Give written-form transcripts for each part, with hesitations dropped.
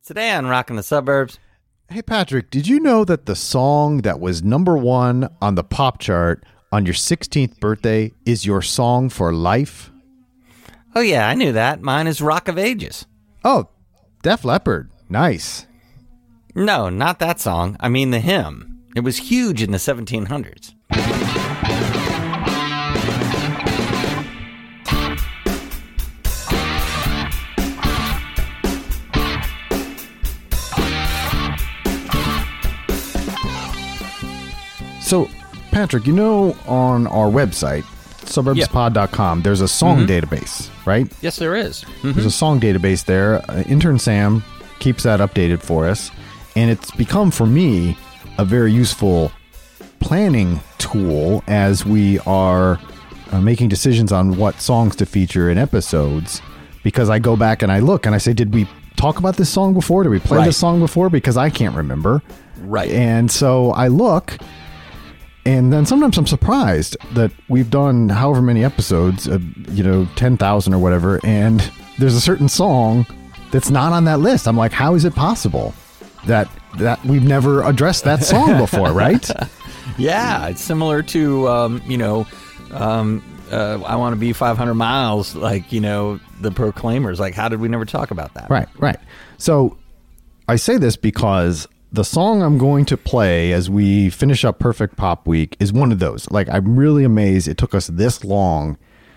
Today on Rockin' the Suburbs. Hey, Patrick, did you know that the song that was number one on the pop chart on your 16th birthday is your song for life? Oh, yeah, I knew that. Mine is Rock of Ages. Oh, Def Leppard. Nice. No, not that song. I mean the hymn. It was huge in the 1700s. So, Patrick, you know, on our website, suburbspod.com, there's a song database, right? Yes, there is. There's a song database there. Intern Sam keeps that updated for us. And it's become, for me, a very useful planning tool as we are making decisions on what songs to feature in episodes. Because I go back and I look and I say, did we talk about this song before? Did we play this song before? Because I can't remember. Right. And so I look... And then sometimes I'm surprised that we've done however many episodes, 10,000 or whatever, and there's a certain song that's not on that list. I'm like, how is it possible that we've never addressed that song before, right? Yeah, it's similar to, I Want to Be 500 Miles, the Proclaimers. Like, how did we never talk about that? Right. So I say this because... the song I'm going to play as we finish up Perfect Pop Week is one of those. Like, I'm really amazed it took us this long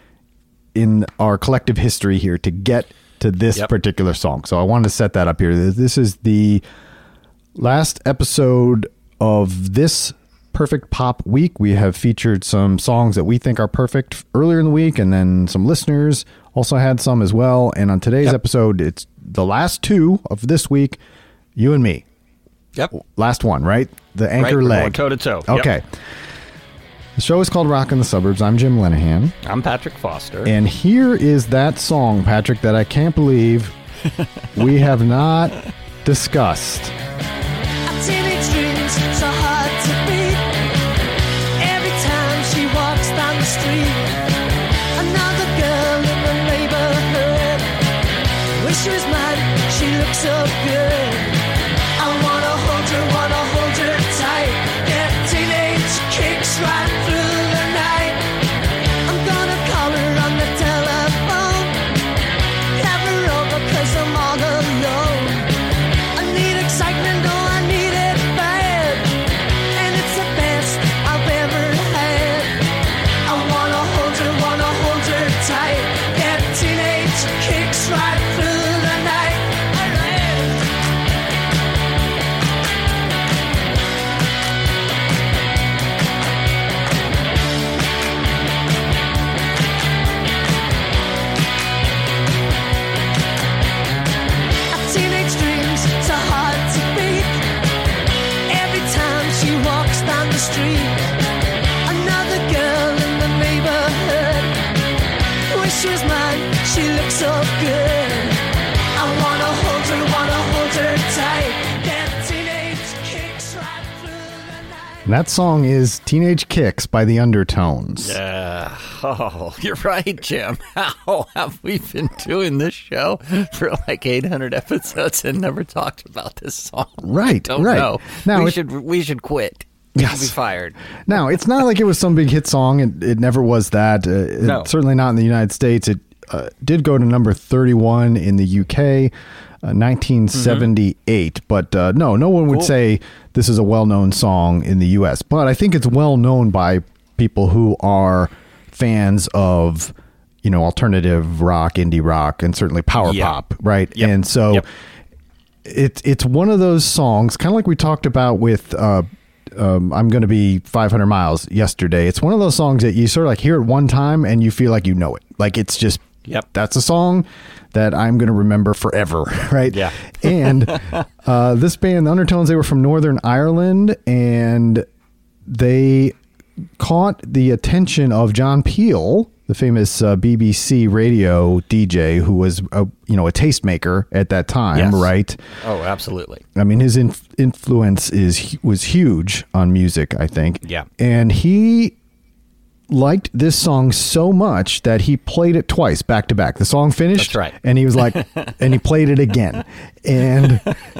in our collective history here to get to this particular song. So I wanted to set that up here. This is the last episode of this Perfect Pop Week. We have featured some songs that we think are perfect earlier in the week, and then some listeners also had some as well. And on today's episode, it's the last two of this week, you and me. Yep. Last one, right? The anchor leg. Toe to toe. Okay. Yep. The show is called Rockin' the Suburbs. I'm Jim Lenahan. I'm Patrick Foster. And here is that song, Patrick, that I can't believe we have not discussed. Teenage dreams so hard to beat. Every time she walks down the street, another girl in the neighborhood. Wish she was mine, she looks so good. Wanna hold her tight. Get teenage kicks right through the night. I'm gonna call her on the telephone. Have her over 'cause I'm all alone. I need excitement, oh I need it bad. And it's the best I've ever had. I wanna hold her tight. Get teenage kicks right through the night. Street, another girl in the neighborhood. Wish she was mine, she looks so good. I wanna hold her tight. That teenage kicks right through the night. And that song is Teenage Kicks by the Undertones. Yeah. Oh, you're right, Jim. How have we been doing this show for like 800 episodes and never talked about this song? Right, Don't right. know. Now we should quit. Yes. Be fired. Now, it's not like it was some big hit song. It never was that. No. Certainly not in the United States. It did go to number 31 in the UK, 1978. But no one would say this is a well-known song in the U.S. But I think it's well-known by people who are fans of, alternative rock, indie rock, and certainly power pop, right? Yep. And so it's one of those songs, kind of like we talked about with... I'm going to be 500 miles yesterday. It's one of those songs that you sort of like hear it one time and you feel like you know it. Like it's just, that's a song that I'm going to remember forever. Right. Yeah. And this band, the Undertones, they were from Northern Ireland and they caught the attention of John Peel, the famous BBC radio DJ who was a tastemaker at that time, right? Oh, absolutely. I mean, his influence was huge on music, I think. Yeah. And he liked this song so much that he played it twice back to back. The song finished, That's right. and he was like, and he played it again, and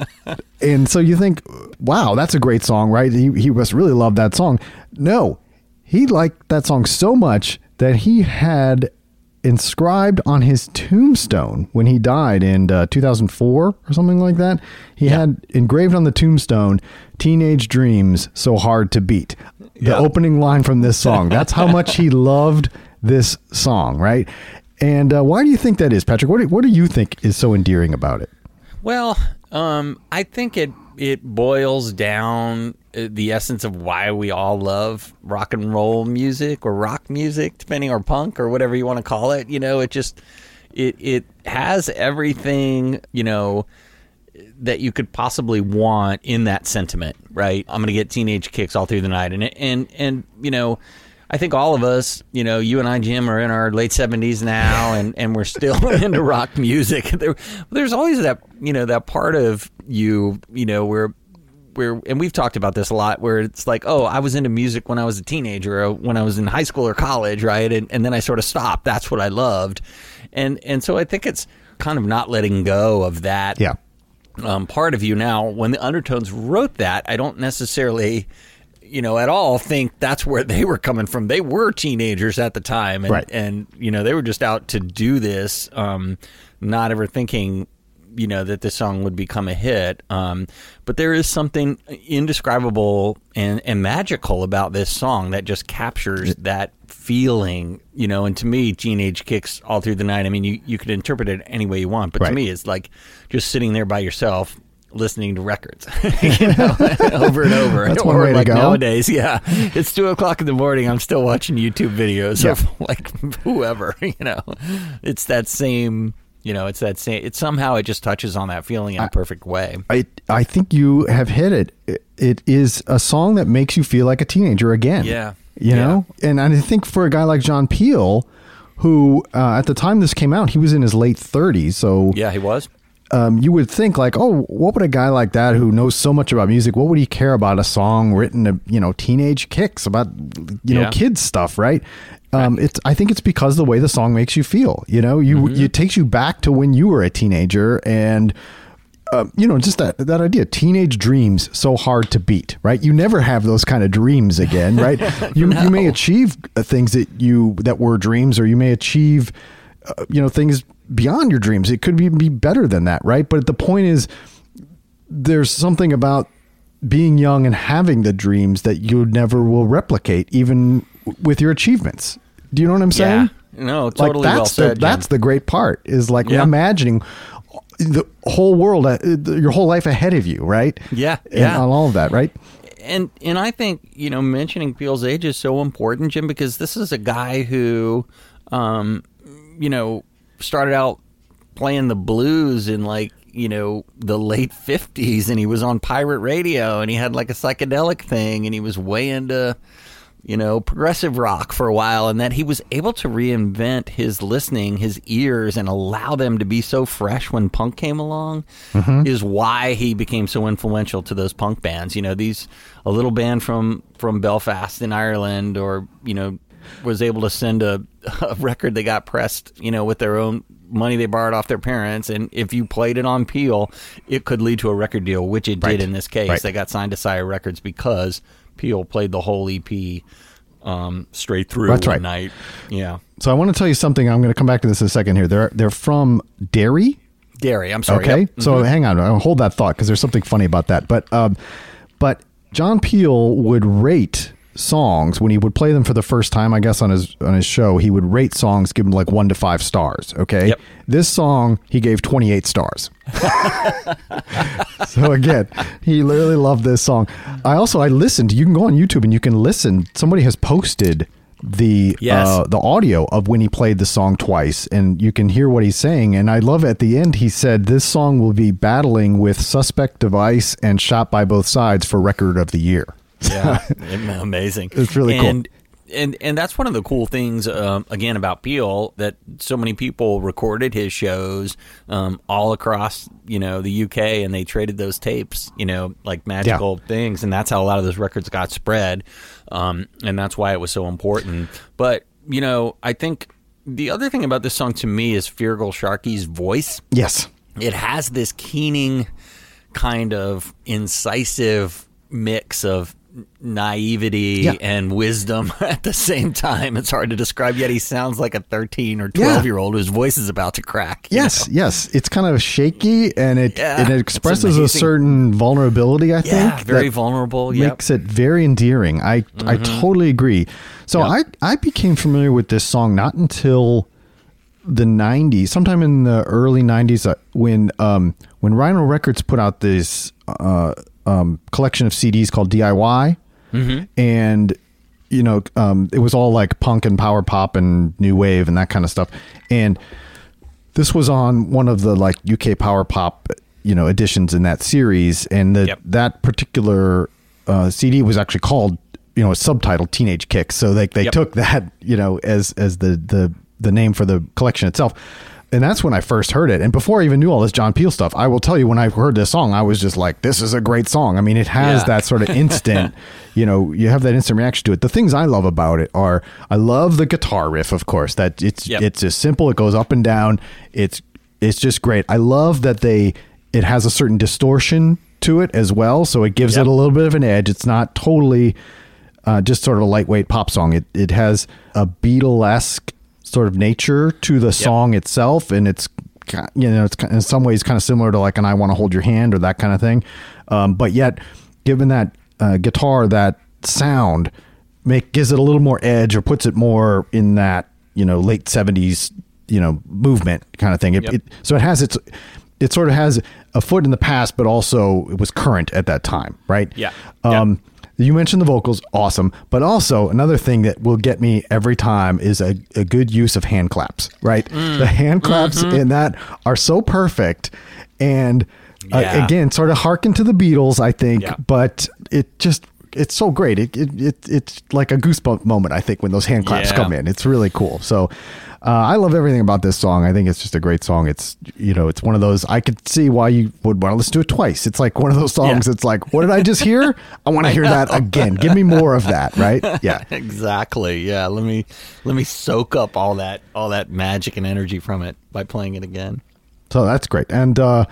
so you think, wow, that's a great song, right? He must really love that song. No, he liked that song so much that he had inscribed on his tombstone when he died in 2004 or something like that. He had engraved on the tombstone, "Teenage Dreams So Hard to Beat." The opening line from this song. That's how much he loved this song, right? And why do you think that is, Patrick? What do you think is so endearing about it? Well, I think it boils down the essence of why we all love rock and roll music or rock music, depending, or punk or whatever you want to call it. You know, it just it has everything, you know, that you could possibly want in that sentiment, right? I'm going to get teenage kicks all through the night, and you know, I think all of us, you know, you and I, Jim, are in our late 70s now, and we're still into rock music. There's always that, you know, that part of you know, where and we've talked about this a lot, where it's like, oh, I was into music when I was a teenager, or when I was in high school or college, right? And then I sort of stopped. That's what I loved, and so I think it's kind of not letting go of that. Yeah. Part of you now. When the Undertones wrote that, I don't necessarily, you know, at all think that's where they were coming from. They were teenagers at the time, and, right. and you know, they were just out to do this, not ever thinking, you know, that this song would become a hit. But there is something indescribable and magical about this song that just captures that feeling, you know. And to me, Teenage Kicks All Through the Night, I mean, you could interpret it any way you want, but to me, it's like just sitting there by yourself listening to records, you know, over and over. That's one way like to go. Nowadays, yeah, it's 2:00 in the morning. I'm still watching YouTube videos of like whoever, you know. It's that same, you know, it's that same. It somehow it just touches on that feeling in a perfect way. I think you have hit it. It is a song that makes you feel like a teenager again. Yeah, you know. And I think for a guy like John Peel, who at the time this came out, he was in his late 30s. So yeah, he was. You would think like, oh, what would a guy like that who knows so much about music, what would he care about a song written to, you know, teenage kicks, about, you know, kids stuff, right? I think it's because the way the song makes you feel, you know, it takes you back to when you were a teenager, and you know, just that idea, teenage dreams so hard to beat, right? You never have those kind of dreams again, right? You may achieve things that were dreams, or you may achieve you know, things beyond your dreams. It could be better than that, right? But the point is, there's something about being young and having the dreams that you never will replicate, even with your achievements. Do you know what I'm saying? Yeah. No, totally. Like, well said. That's the great part, is like imagining the whole world, your whole life ahead of you, right? Yeah, and all of that, right? And I think, you know, mentioning Peel's age is so important, Jim, because this is a guy who, you know, started out playing the blues in, like, you know, the late 50s, and he was on pirate radio, and he had like a psychedelic thing, and he was way into, you know, progressive rock for a while, and that he was able to reinvent his listening, his ears, and allow them to be so fresh when punk came along, is why he became so influential to those punk bands. You know, a little band from Belfast in Ireland, or, you know, was able to send a record they got pressed, you know, with their own money they borrowed off their parents, and if you played it on Peel, it could lead to a record deal, which it did in this case. Right. They got signed to Sire Records because Peel played the whole EP straight through one night. Yeah. So I want to tell you something. I'm going to come back to this in a second here. They're from Derry. I'm sorry. Okay. Yep. So hang on. I'll hold that thought, because there's something funny about that. But John Peel would rate songs when he would play them for the first time, I guess, on his show. He would rate songs, give them like 1 to 5 stars. Okay. Yep. This song he gave 28 stars. So again, he literally loved this song. I listened. You can go on YouTube and you can listen. Somebody has posted the audio of when he played the song twice, and you can hear what he's saying. And I love at the end, he said this song will be battling with Suspect Device and Shot by Both Sides for Record of the Year. Yeah, amazing. It's really cool. and that's one of the cool things, again, about Peel, that so many people recorded his shows all across, the UK, and they traded those tapes, like magical things, and that's how a lot of those records got spread, and that's why it was so important. But, I think the other thing about this song to me is Feargal Sharkey's voice. Yes. It has this keening kind of incisive mix of naivety and wisdom at the same time. It's hard to describe, yet he sounds like a 13 or 12-year-old whose voice is about to crack. Yes. It's kind of shaky, and it expresses a certain vulnerability, I think. Yeah, very vulnerable. Makes it very endearing. I totally agree. So I became familiar with this song not until the 90s, sometime in the early 90s, when Rhino Records put out this collection of CDs called DIY, and it was all like punk and power pop and new wave and that kind of stuff, and this was on one of the like UK power pop editions in that series, and that particular CD was actually called subtitled Teenage Kicks, so they took that as the name for the collection itself. And that's when I first heard it. And before I even knew all this John Peel stuff, I will tell you, when I heard this song, I was just like, this is a great song. I mean, it has that sort of instant, you have that instant reaction to it. The things I love about it are, I love the guitar riff, of course, that it's just simple. It goes up and down. It's just great. I love that it has a certain distortion to it as well. So it gives it a little bit of an edge. It's not totally just sort of a lightweight pop song. It has a Beatle-esque sort of nature to the song itself, and it's it's in some ways kind of similar to like an I Want to Hold Your Hand or that kind of thing, but yet given that guitar, that sound gives it a little more edge, or puts it more in that late 70s movement kind of thing. So it sort of has a foot in the past, but also it was current at that time, right? You mentioned the vocals, awesome. But also another thing that will get me every time is a good use of hand claps, right? The hand claps in that are so perfect. And again, sort of hearken to the Beatles, I think, but it's so great. It's like a goosebump moment, I think, when those hand claps come in. It's really cool. So I love everything about this song. I think it's just a great song. It's it's one of those, I could see why you would want to listen to it twice. It's like one of those songs. It's like, what did I just hear? I want to hear that again. Give me more of that, right? Yeah, exactly. Yeah, let me soak up all that magic and energy from it by playing it again. So that's great. And the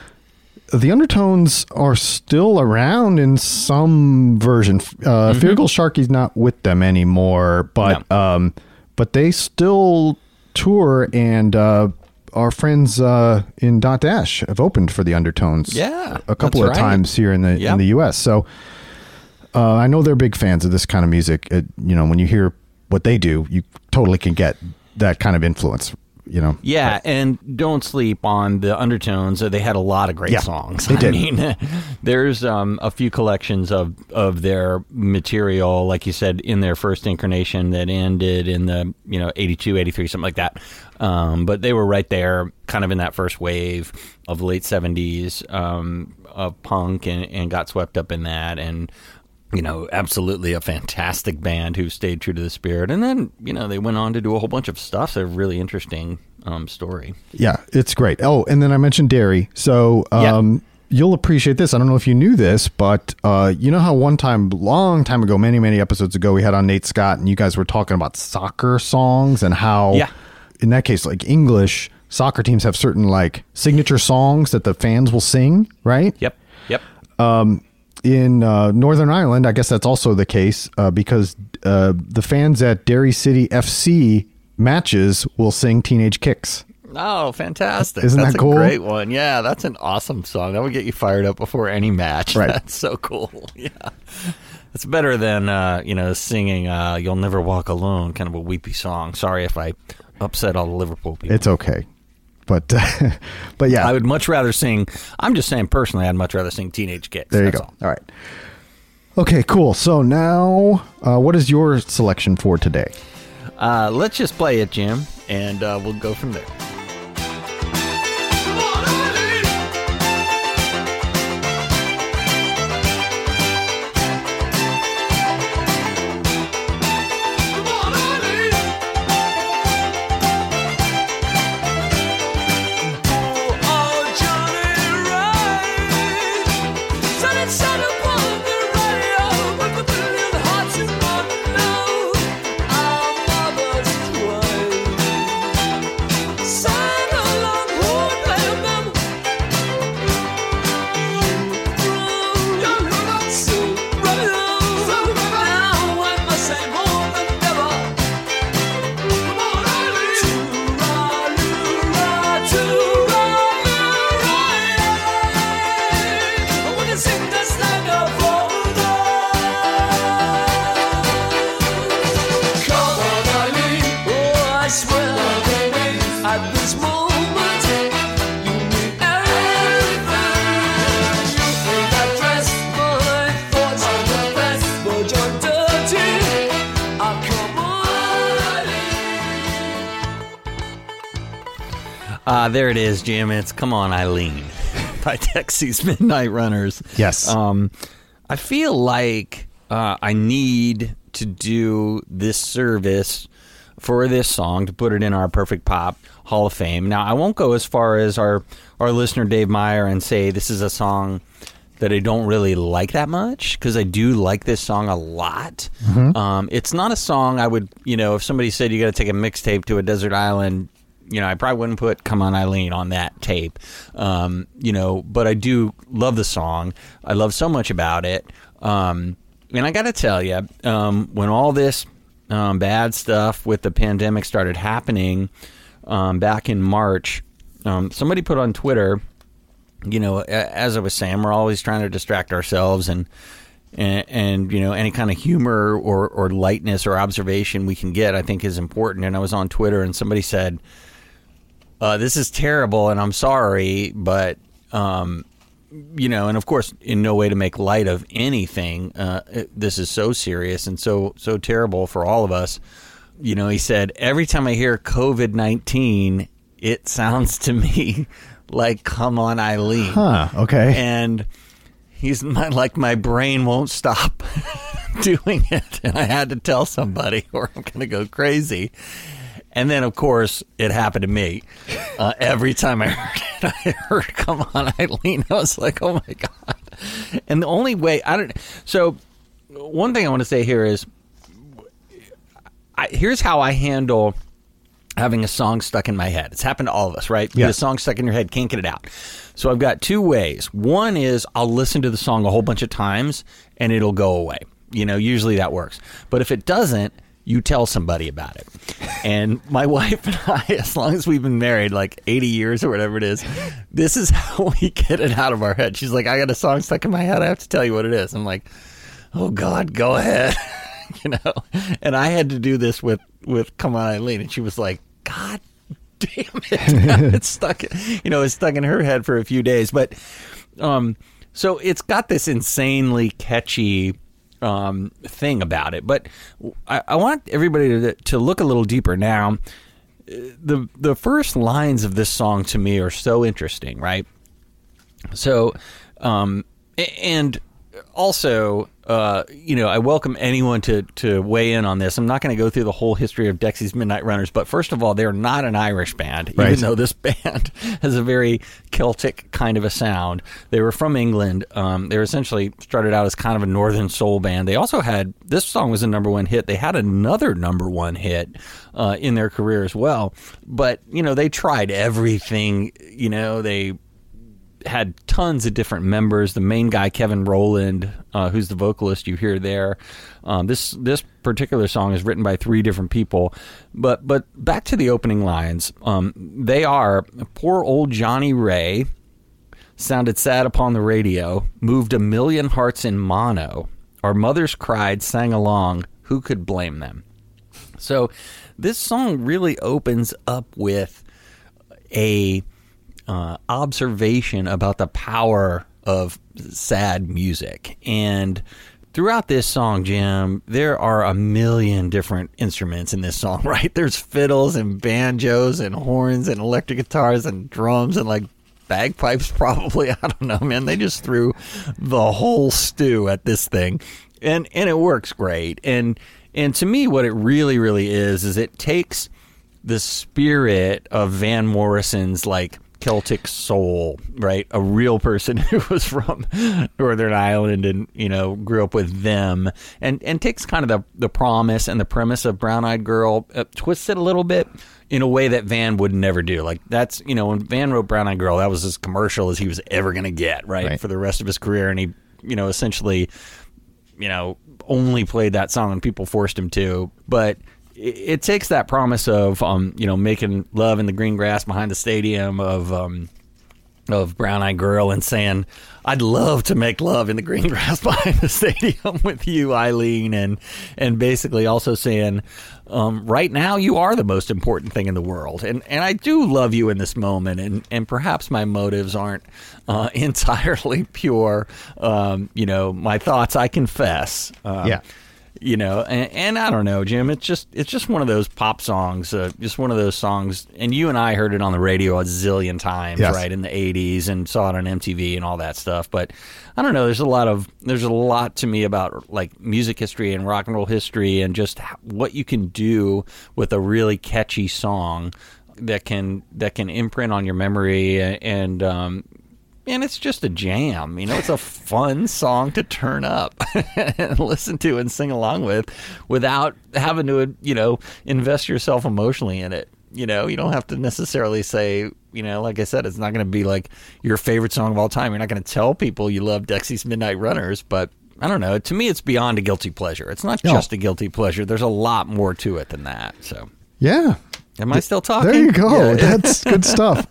Undertones are still around in some version. Feargal Sharkey's not with them anymore, but they still tour, and our friends in Dot Dash have opened for the Undertones a couple of times here in the US. So I know they're big fans of this kind of music. When you hear what they do, you totally can get that kind of influence. And don't sleep on the Undertones. They had a lot of great songs. They did. I mean, there's a few collections of their material, like you said, in their first incarnation that ended in the 82, 83, something like that. But they were right there, kind of in that first wave of the late 70s of punk, and got swept up in that. And absolutely a fantastic band who stayed true to the spirit. And then, they went on to do a whole bunch of stuff. So, really interesting story. Yeah, it's great. Oh, and then I mentioned Derry. So, you'll appreciate this. I don't know if you knew this, but you know how one time, long time ago, many, many episodes ago, we had on Nate Scott, and you guys were talking about soccer songs and how, in that case, like English soccer teams have certain like signature songs that the fans will sing, right? Yep. In Northern Ireland, I guess that's also the case because the fans at Derry City FC matches will sing Teenage Kicks. Oh, fantastic. Isn't that cool? That's a great one. Yeah, that's an awesome song. That would get you fired up before any match. Right. That's so cool. Yeah. It's better than, singing You'll Never Walk Alone, kind of a weepy song. Sorry if I upset all the Liverpool people. It's okay. But yeah. I would much rather sing, I'm just saying personally, I'd much rather sing Teenage Kicks. There you go. All right. Okay, cool. So now, what is your selection for today? Let's just play it, Jim, and we'll go from there. There it is, Jim. It's Come On, Eileen by Dexys Midnight Runners. Yes. I feel like I need to do this service for this song to put it in our Perfect Pop Hall of Fame. Now, I won't go as far as our listener Dave Meyer and say this is a song that I don't really like that much, because I do like this song a lot. It's not a song I would, if somebody said you got to take a mixtape to a desert island, I probably wouldn't put Come On Eileen on that tape. But I do love the song. I love so much about it. And I got to tell you, when all this bad stuff with the pandemic started happening back in March, somebody put on Twitter, as I was saying, we're always trying to distract ourselves and any kind of humor or lightness or observation we can get, I think, is important. And I was on Twitter and somebody said, this is terrible and I'm sorry, but, and of course, in no way to make light of anything. This is so serious and so terrible for all of us. He said, every time I hear COVID-19, it sounds to me like Come On Eileen. Okay. And he's like, my brain won't stop doing it. And I had to tell somebody or I'm going to go crazy. And then, of course, it happened to me. Every time I heard Come On Eileen, I was like, oh my God. And the only way, so one thing I want to say here is, here's how I handle having a song stuck in my head. It's happened to all of us, right? You get a song stuck in your head, can't get it out. So I've got two ways. One is I'll listen to the song a whole bunch of times and it'll go away. Usually that works. But if it doesn't, you tell somebody about it. And my wife and I, as long as we've been married, like 80 years or whatever it is, this is how we get it out of our head. She's like, I got a song stuck in my head. I have to tell you what it is. I'm like, oh God, go ahead. And I had to do this with Come On Eileen. And she was like, God damn it. It's stuck, it's stuck in her head for a few days. But, so it's got this insanely catchy thing about it. But I want everybody to look a little deeper. Now, the first lines of this song to me are so interesting, right? So, and also, I welcome anyone to weigh in on this. I'm not going to go through the whole history of Dexys Midnight Runners, but first of all, they're not an Irish band, right, even though this band has a very Celtic kind of a sound. They were from England. They were essentially started out as kind of a northern soul band. They also had, this song was a #1 hit. They had another #1 hit in their career as well. But, they tried everything. They had tons of different members. The main guy, Kevin Rowland, who's the vocalist you hear there. This particular song is written by 3 different people. But back to the opening lines. They are, poor old Johnny Ray sounded sad upon the radio, moved 1 million hearts in mono. Our mothers cried, sang along. Who could blame them? So this song really opens up with a observation about the power of sad music. And throughout this song, Jim, there are 1 million different instruments in this song, right? There's fiddles and banjos and horns and electric guitars and drums and like bagpipes probably. I don't know, man. They just threw the whole stew at this thing. And it works great. And to me, what it really, really is it takes the spirit of Van Morrison's like Celtic soul, right? A real person who was from Northern Ireland and, grew up with them and takes kind of the promise and the premise of Brown Eyed Girl, twists it a little bit in a way that Van would never do. Like that's, when Van wrote Brown Eyed Girl, that was as commercial as he was ever going to get, right? For the rest of his career. And he, essentially, only played that song and people forced him to. But it takes that promise of, making love in the green grass behind the stadium of Brown Eyed Girl and saying, I'd love to make love in the green grass behind the stadium with you, Eileen. And basically also saying, right now you are the most important thing in the world. And I do love you in this moment. And perhaps my motives aren't entirely pure. My thoughts, I confess. Yeah. You know, and I don't know, Jim. It's just one of those pop songs, just one of those songs. And you and I heard it on the radio a zillion times, Yes. right, in the '80s, and saw it on MTV and all that stuff. But I don't know. There's a lot to me about like music history and rock and roll history, and just what you can do with a really catchy song that can imprint on your memory and it's just a jam. You know, it's a fun song to turn up and listen to and sing along with without having to, you know, invest yourself emotionally in it. You know, you don't have to necessarily say, you know, like I said, it's not going to be like your favorite song of all time. You're not going to tell people you love Dexy's Midnight Runners, but I don't know. To me, it's beyond a guilty pleasure. It's not just a guilty pleasure. There's a lot more to it than that. So, Yeah. am I still talking? There you go. Yeah. That's good stuff.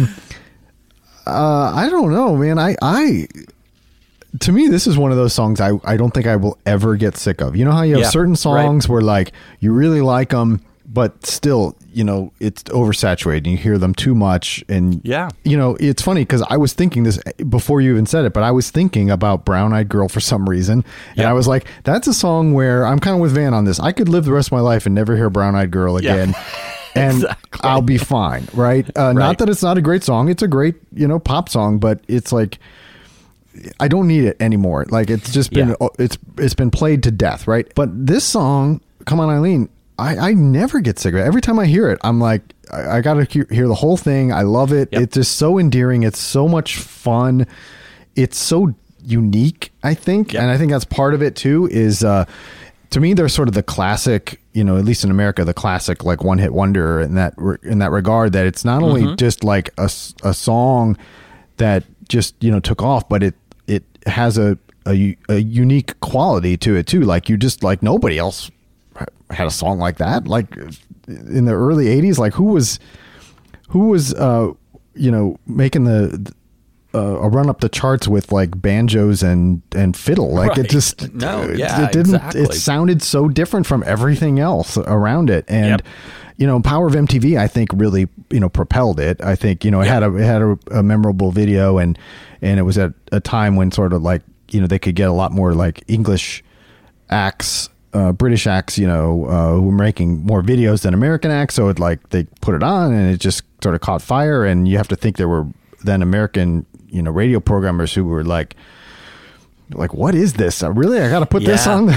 I don't know, man. To me, this is one of those songs I don't think I will ever get sick of. You know how you have certain songs where like you really like them, but still, you know, it's oversaturated and you hear them too much. And you know, it's funny because I was thinking this before you even said it, but I was thinking about Brown Eyed Girl for some reason. And I was like, that's a song where I'm kind of with Van on this. I could live the rest of my life and never hear Brown Eyed Girl again. And I'll be fine, right? Not that it's not a great song. It's a great, you know, pop song, but it's like, I don't need it anymore. Like it's just been, it's been played to death, right? But this song, Come On Eileen, I never get sick of it. Every time I hear it, I'm like, I got to hear the whole thing. I love it. It's just so endearing. It's so much fun. It's so unique, I think. And I think that's part of it too, is, to me, they're sort of the classic, you know, at least in America, the classic like one hit wonder in that regard, that it's not only just like a song that just, you know, took off, but it has a unique quality to it too. Like you just like nobody else had a song like that. Like in the early 80s, like who was you know, making a run up the charts with like banjos and fiddle. Like it just, it didn't, exactly. It sounded so different from everything else around it. And, you know, Power of MTV, I think really, you know, propelled it. I think, you know, it had a memorable video and it was at a time when sort of like, you know, they could get a lot more like English acts, British acts, you know, who were making more videos than American acts. So it like, they put it on and it just sort of caught fire. And you have to think there were then American, you know, radio programmers who were like, what is this? Really? I got to put this on.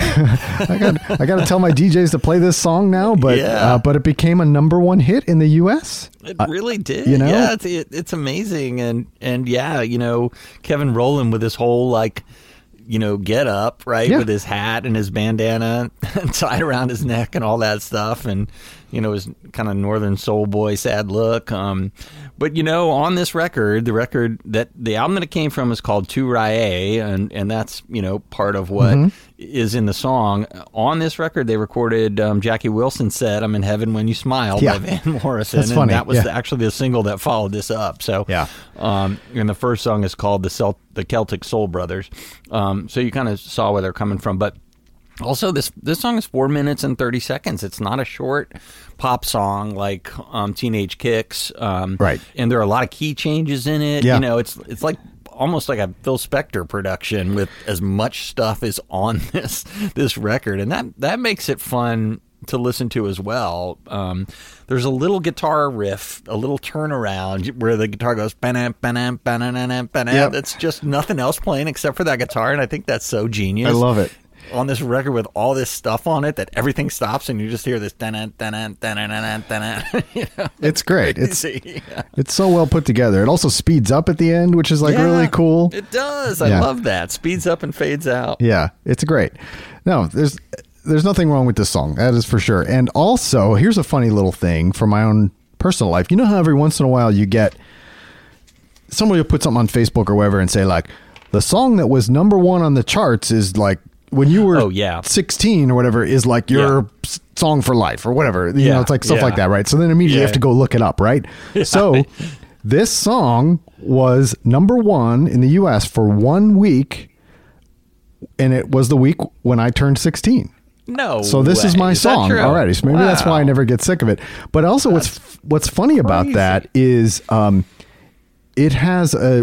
I got to tell my DJs to play this song now. But but it became a #1 hit in the U.S. It really did. You know? Yeah, it's amazing. And yeah, you know, Kevin Rowland with his whole like, you know, get up, right, with his hat and his bandana tied around his neck and all that stuff, and you know, his kind of northern soul boy sad look. But you know, on this record, the album that it came from is called Tu Rye, and that's, you know, part of what is in the song. On this record, they recorded Jackie Wilson Said I'm in Heaven When You Smile by Van Morrison. That's funny. That was actually the single that followed this up. So and the first song is called the Celtic Soul Brothers. So you kind of saw where they're coming from. But also, this song is 4 minutes and 30 seconds. It's not a short pop song like Teenage Kicks. Right. And there are a lot of key changes in it. Yeah. You know, it's like almost like a Phil Spector production with as much stuff as on this record. And that makes it fun to listen to as well. There's a little guitar riff, a little turnaround where the guitar goes ba-na, ba-na, ba-na, ba-na. That's just nothing else playing except for that guitar, and I think that's so genius. I love it. On this record with all this stuff on it that everything stops and you just hear this da-na, da-na, da-na, da-na, da-na. You know, it's great. crazy. It's so well put together. It also speeds up at the end, which is like really cool. It does. I love that. Speeds up and fades out. Yeah, it's great. No, there's nothing wrong with this song. That is for sure. And also, here's a funny little thing from my own personal life. You know how every once in a while you get somebody will put something on Facebook or whatever and say like, the song that was #1 on the charts is like, when you were 16 or whatever, is like your song for life or whatever. You know, it's like stuff like that, right? So then immediately you have to go look it up, right? So this song was #1 in the U.S. for 1 week, and it was the week when I turned 16. No. So this is my song already. So maybe that's why I never get sick of it. But also what's funny about that is it has a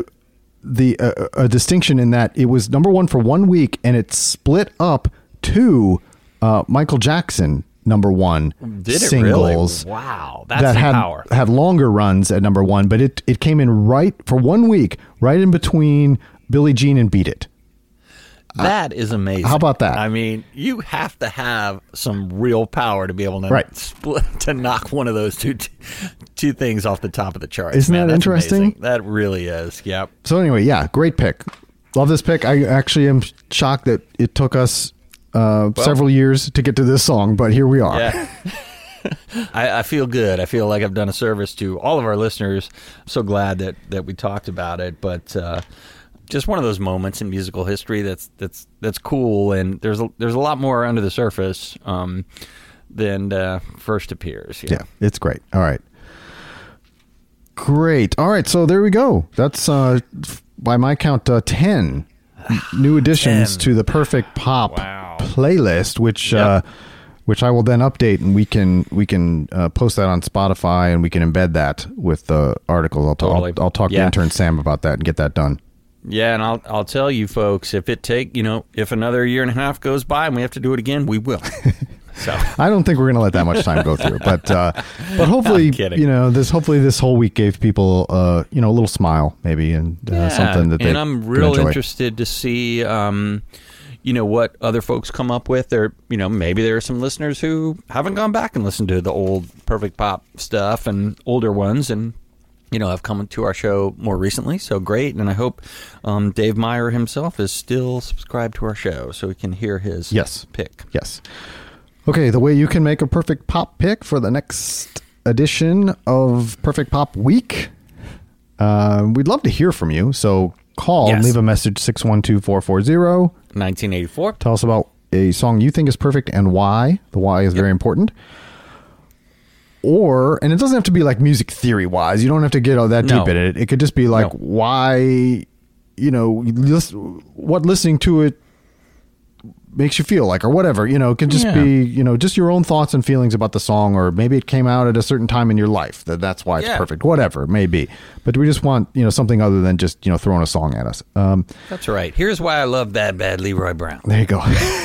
distinction in that it was #1 for 1 week and it split up to Michael Jackson #1 Did it singles. really? Wow, that's that some had power. had longer runs at #1, but it came in right for 1 week, right in between Billie Jean and Beat It. That is amazing. How about that? I mean, you have to have some real power to be able to Right. split to knock one of those two things off the top of the charts. Isn't man. that That's interesting? amazing. That really is. Yep. So anyway, yeah, great pick. Love this pick. I actually am shocked that it took us several years to get to this song, but here we are. Yeah. I feel good. I feel like I've done a service to all of our listeners. I'm so glad that we talked about it. But just one of those moments in musical history that's cool, and there's a lot more under the surface than first appears. Yeah, it's great. All right. Great. All right, so there we go. That's, by my count, 10 new additions 10. to the Perfect Pop Wow. playlist, which Yep. which I will then update, and we can post that on Spotify, and we can embed that with the articles. Totally. I'll talk to Yeah. intern Sam about that and get that done. Yeah, and I'll tell you folks, if another year and a half goes by and we have to do it again, we will. So I don't think we're going to let that much time go through, but hopefully, I'm kidding. this whole week gave people, a little smile maybe, and something that they and I'm can real enjoy. interested to see, what other folks come up with. Or maybe there are some listeners who haven't gone back and listened to the old Perfect Pop stuff and older ones, and have come to our show more recently. So great, and I hope Dave Meyer himself is still subscribed to our show so we can hear his pick. Yes. Okay, the way you can make a Perfect Pop pick for the next edition of Perfect Pop Week. We'd love to hear from you. So call and Yes. leave a message 612-440. 1984. Tell us about a song you think is perfect and why. The why is very important. And it doesn't have to be like music theory wise. You don't have to get all that No. deep in it. It could just be like why, what listening to it makes you feel like, or whatever, it can just be, just your own thoughts and feelings about the song, or maybe it came out at a certain time in your life that's why it's perfect, whatever it may be. But we just want, something other than just, throwing a song at us. That's right. Here's why I love Bad Bad Leroy Brown. There you go.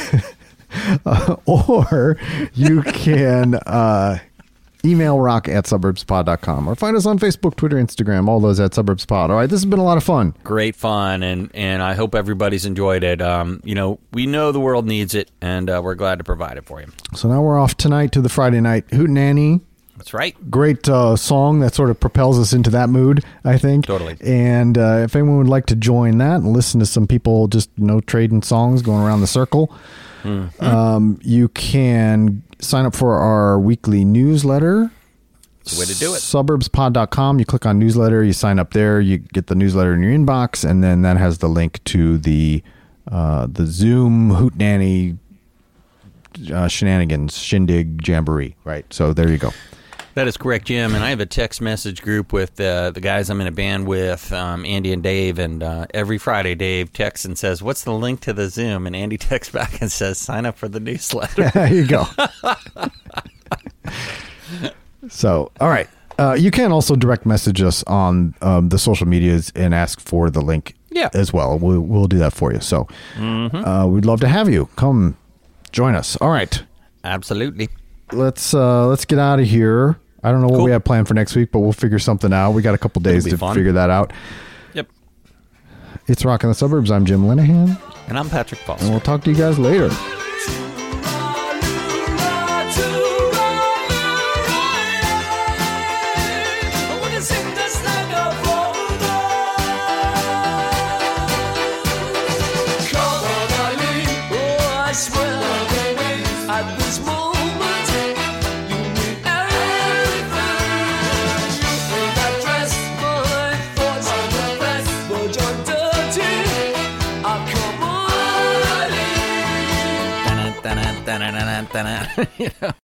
Or you can email rock@suburbspod.com, or find us on Facebook, Twitter, Instagram, all those at suburbspod. All right, this has been a lot of fun. Great fun, and I hope everybody's enjoyed it. We know the world needs it, and we're glad to provide it for you. So now we're off tonight to the Friday night Hootenanny. That's right. Great song that sort of propels us into that mood, I think. Totally. And if anyone would like to join that and listen to some people just, trading songs, going around the circle, you can sign up for our weekly newsletter. It's the way to do it. Suburbspod.com. You click on newsletter, you sign up there, you get the newsletter in your inbox, and then that has the link to the Zoom Hootenanny shenanigans, shindig, jamboree, right? So there you go. That is correct, Jim. And I have a text message group with the guys I'm in a band with, Andy and Dave. And every Friday, Dave texts and says, "What's the link to the Zoom?" And Andy texts back and says, "Sign up for the newsletter." There you go. So, all right. You can also direct message us on the social medias and ask for the link as well. We'll do that for you. So we'd love to have you. Come join us. All right. Absolutely. Let's get out of here. I don't know what we have planned for next week, but we'll figure something out. We got a couple days to figure that out. Yep. It's Rock in the Suburbs. I'm Jim Linehan. And I'm Patrick Foster. And we'll talk to you guys later. You know?